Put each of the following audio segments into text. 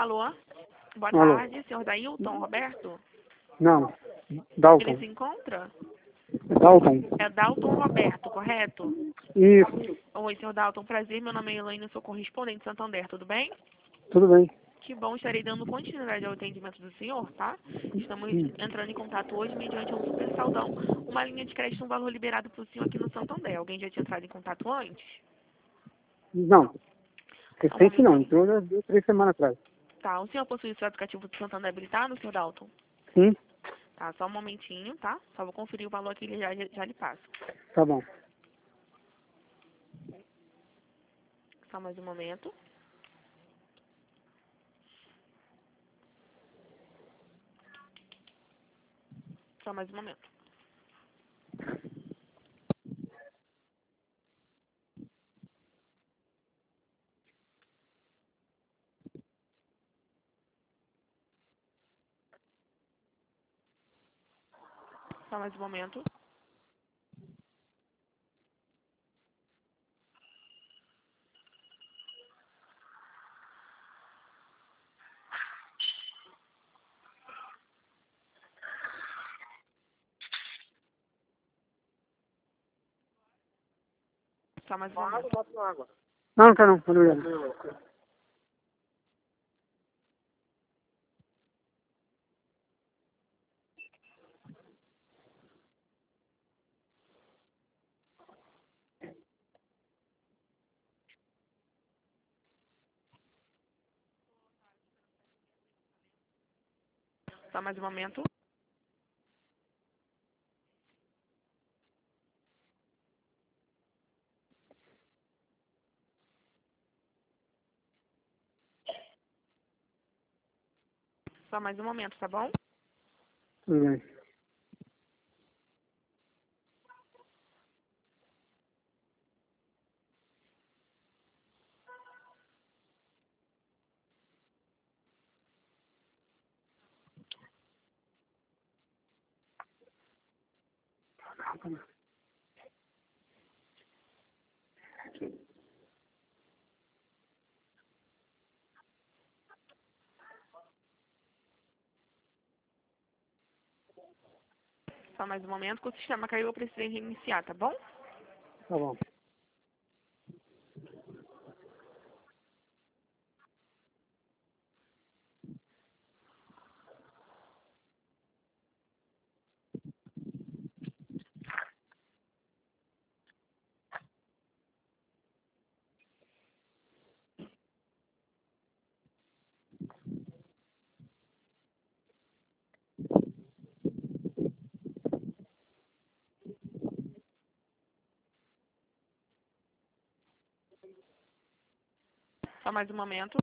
Alô? Boa Alô? tarde, senhor Dailton Roberto? Não, Ele Dalton. se encontra? Dalton. É Dalton Roberto, correto? Isso, Oi, senhor Dalton, prazer, meu nome é Elaine, eu sou correspondente de Santander, tudo bem? tudo bem. Que bom, estarei dando continuidade ao atendimento do senhor, tá? Estamos entrando em contato hoje mediante um super saldão, uma linha de crédito, um valor liberado para o senhor aqui no Santander. Alguém já tinha entrado em contato antes? Não, Só um recente não, momentinho. entrou já 3 semanas atrás. Tá, o senhor possui o seu aplicativo do Santander habilitado, senhor Dalton? Sim, Tá, só um momentinho, tá? Só vou conferir o valor aqui e já lhe passo. tá bom. Só mais um momento. Só mais um momento. Só mais um momento. Só mais um momento. Não, não quero não, quando eu Só mais um momento. Só mais um momento, tá bom? tudo bem. Só mais um momento que o sistema caiu, eu precisei reiniciar, tá bom? Tá bom. Só mais um momento.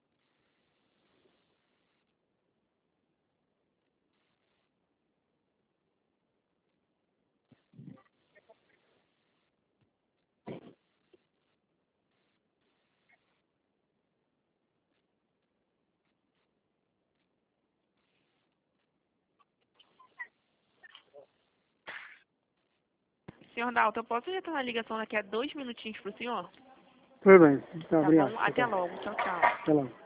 Senhor Dalton, eu posso retornar a ligação daqui a 2 minutinhos pro senhor? Tudo bem, tá, Tá obrigado. bom? Até logo. Tchau, tchau. Até lá.